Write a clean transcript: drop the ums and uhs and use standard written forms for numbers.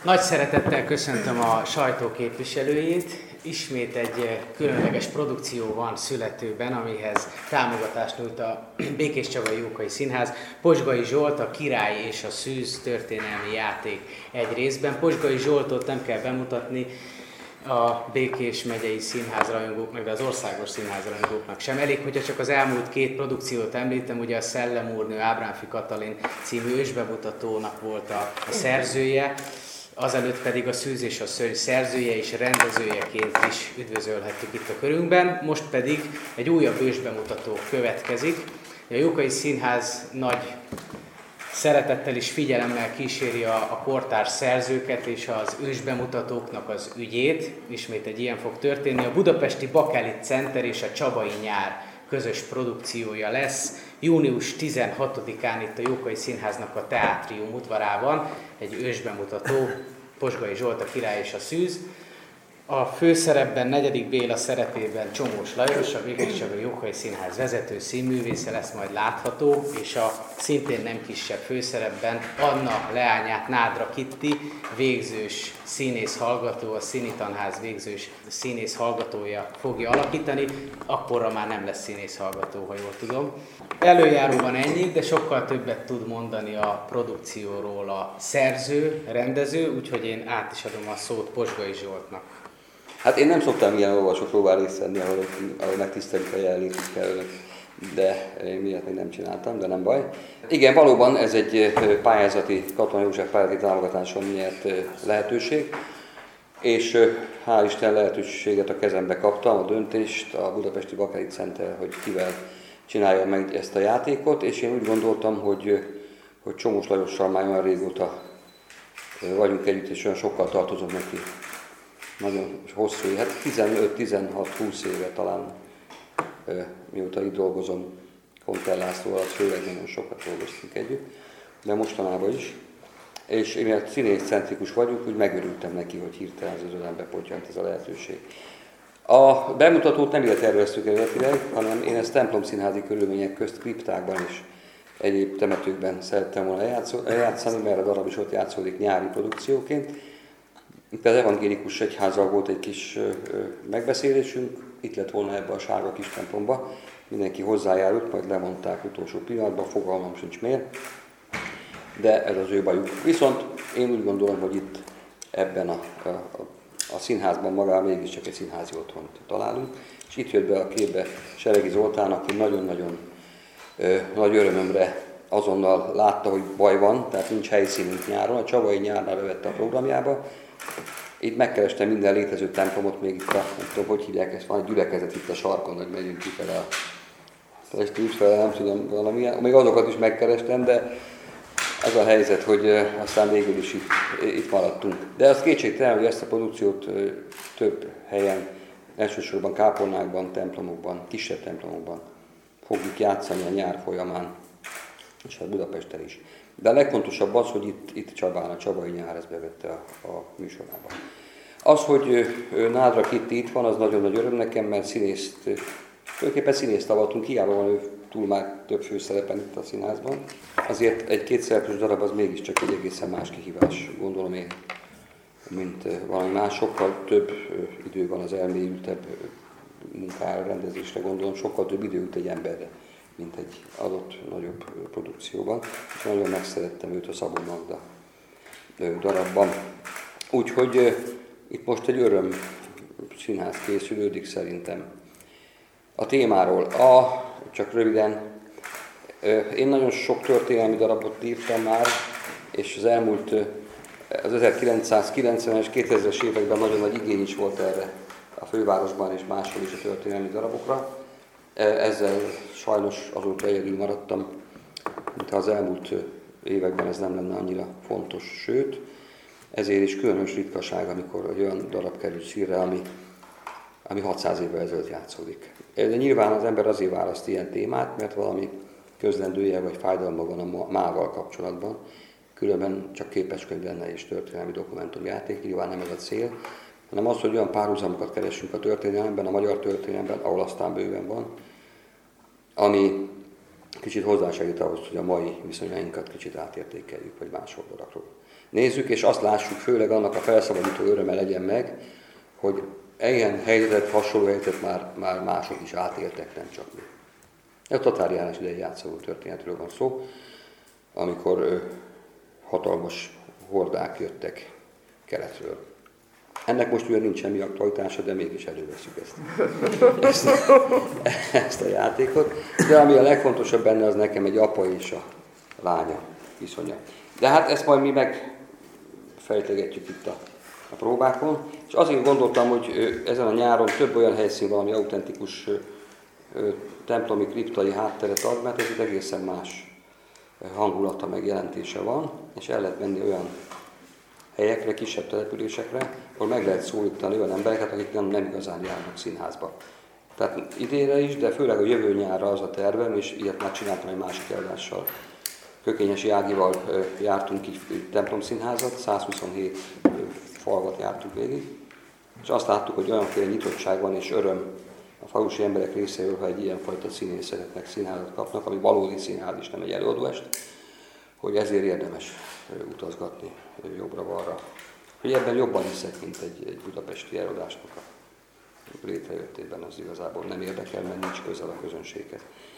Nagy szeretettel köszöntöm a sajtó képviselőjét. Ismét egy különleges produkció van születőben, amihez támogatást nyújt a Békéscsabai Jókai Színház. Pozsgai Zsolt, a Király és a Szűz történelmi játék egy részben. Pozsgai Zsoltot nem kell bemutatni a Békés megyei színházrajongóknak, de az országos színházrajongóknak sem. Elég, hogyha csak az elmúlt két produkciót említem, ugye a Szellemúrnő Ábránfi Katalin című ősbemutatónak volt a szerzője, azelőtt pedig a Szűz és a Szörny szerzője és rendezőjeként is üdvözölhettük itt a körünkben. Most pedig egy újabb ősbemutató következik. A Jókai Színház nagy szeretettel és figyelemmel kíséri a kortárs szerzőket és az ősbemutatóknak az ügyét. Ismét egy ilyen fog történni. A Budapesti Bakelit Center és a Csabai Nyár közös produkciója lesz. Június 16-án itt a Jókai Színháznak a Teátrium udvarában egy ősbemutató, Pozsgai Zsolt, a Király és a Szűz. A főszerepben Negyedik Béla szerepében Csomós Lajos, a Békéscsabai Jókai Színház vezető színművésze lesz majd látható, és a szintén nem kisebb főszerepben Anna leányát, Nádra Kitti, végzős színész hallgató, a Színi Tanház végzős színész hallgatója fogja alakítani, akkorra már nem lesz színész hallgató, ha jól tudom. Előjáróban ennyi, de sokkal többet tud mondani a produkcióról a szerző, rendező, úgyhogy én át is adom a szót Pozsgai Zsoltnak. Hát én nem szoktam ilyen olvasópróbán részt venni, ahol megtisztelik a jelenlétükkel, de én miatt még nem csináltam, de nem baj. Igen, valóban ez egy pályázati, Katona József pályázati támogatáson nyert lehetőség, és hál' Isten lehetőséget a kezembe kaptam, a döntést a Budapesti Bakelit Center, hogy kivel csináljam meg ezt a játékot, és én úgy gondoltam, hogy Csomós Lajossal már olyan régóta vagyunk együtt, és olyan sokkal tartozom neki. Nagyon hosszú, hát 15-16-20 éve talán, mióta itt dolgozom Konter Lászlóval, főleg nagyon sokat dolgoztunk együtt, de mostanában is. És én miatt színészcentrikus vagyok, úgy megörültem neki, hogy hirtelen az ölembe pottyant ez a lehetőség. A bemutatót nem ide terveztük eredetileg, hanem én ezt templomszínházi körülmények közt kriptákban és egyéb temetőkben szerettem volna eljátszani, mert a darab is ott játszódik nyári produkcióként. Itt az evangélikus egyházzal volt egy kis megbeszélésünk, itt lett volna ebbe a sárga kis templomba, mindenki hozzájárult, majd lemondták utolsó pillanatban, fogalmam sincs miért, de ez az ő bajuk. Viszont én úgy gondolom, hogy itt ebben a színházban magában mégiscsak egy színházi otthont találunk, és itt jött be a képbe Seregi Zoltán, aki nagyon-nagyon nagy örömömre azonnal látta, hogy baj van, tehát nincs helyszínünk nyáron, a Csabai Nyárnál bevette a programjába. Itt megkerestem minden létező templomot, még itt nem tudom, hogy hívják ezt, van egy gyülekezet itt a sarkon, hogy megyünk kifele a Pesti útfele, nem tudom, valamilyen. Még azokat is megkerestem, de az a helyzet, hogy aztán végül is itt maradtunk. De az kétségtelen, hogy ezt a produkciót több helyen, elsősorban kápolnákban, templomokban, kisebb templomokban fogjuk játszani a nyár folyamán, és a Budapesten is. De a legfontosabb az, hogy itt Csabán, a Csabai Nyár ezt bevette a műsorába. Az, hogy Nádra Kitti itt van, az nagyon nagy öröm nekem, mert tulajdonképpen színészt avatunk, hiába van ő túl már több főszerepen itt a színházban. Azért egy kétszereplős darab az mégiscsak egy egészen más kihívás, gondolom én, mint valami más. Sokkal több idő van az elmélyültebb munkára, rendezésre, gondolom, sokkal több idő jut egy emberre, mint egy adott nagyobb produkcióban. És nagyon megszerettem őt a Szabó Magda darabban. Úgyhogy itt most egy öröm színház készülődik szerintem. A témáról, csak röviden, én nagyon sok történelmi darabot írtam már, és az elmúlt, az 1990-es, 2000-es években nagyon nagy igény is volt erre a fővárosban és máshol is a történelmi darabokra. Ezzel sajnos azóta egyedül maradtam, mintha az elmúlt években ez nem lenne annyira fontos, sőt, ezért is különös ritkaság, amikor egy olyan darab kerül színre, ami 600 évvel ezelőtt játszódik. De nyilván az ember azért választ ilyen témát, mert valami közlendője vagy fájdalma van a mával kapcsolatban, különben csak képeskönyv lenne és történelmi dokumentumjáték, nyilván nem ez a cél, hanem az, hogy olyan párhuzamokat keresünk a történelemben, a magyar történelemben, ahol aztán bőven van, ami kicsit hozzásegít ahhoz, hogy a mai viszonyainkat kicsit átértékeljük, vagy más oldalakról. nézzük, és azt lássuk, főleg annak a felszabadító öröme legyen meg, hogy ilyen helyzetet, hasonló helyzetet már mások is átéltek, nem csak mi. A Tatár János idején játszó történetről van szó, amikor hatalmas hordák jöttek keletről. Ennek most ugyan nincs semmi aktualitása, de mégis előveszünk ezt a játékot. De ami a legfontosabb benne, az nekem egy apa és a lánya viszonya. De hát ezt majd mi megfejtegetjük itt a próbákon. És azért gondoltam, hogy ezen a nyáron több olyan helyszín van, ami autentikus templomi kriptai hátteret ad, mert ez egy egészen más hangulata, meg jelentése van, és el lehet menni olyan helyekre, kisebb településekre, ahol meg lehet szólítani olyan embereket, akik nem igazán járnak színházba. Tehát idénre is, de főleg a jövő nyárra az a tervem, és ilyet már csináltam egy másik előadással. Kökényesi Ágival jártunk ki templomszínházat, 127 falvat jártunk végig, és azt láttuk, hogy olyanféle nyitottság van és öröm a falusi emberek részéről, ha egy ilyenfajta színészetnek színházat kapnak, ami valódi színház is, nem egy előadóest, hogy ezért érdemes utazgatni jobbra-balra. Hogy ebben jobban hiszek, mint egy budapesti előadásnak a létrejöttében, az igazából nem érdekel, mert nincs közel a közönséghez.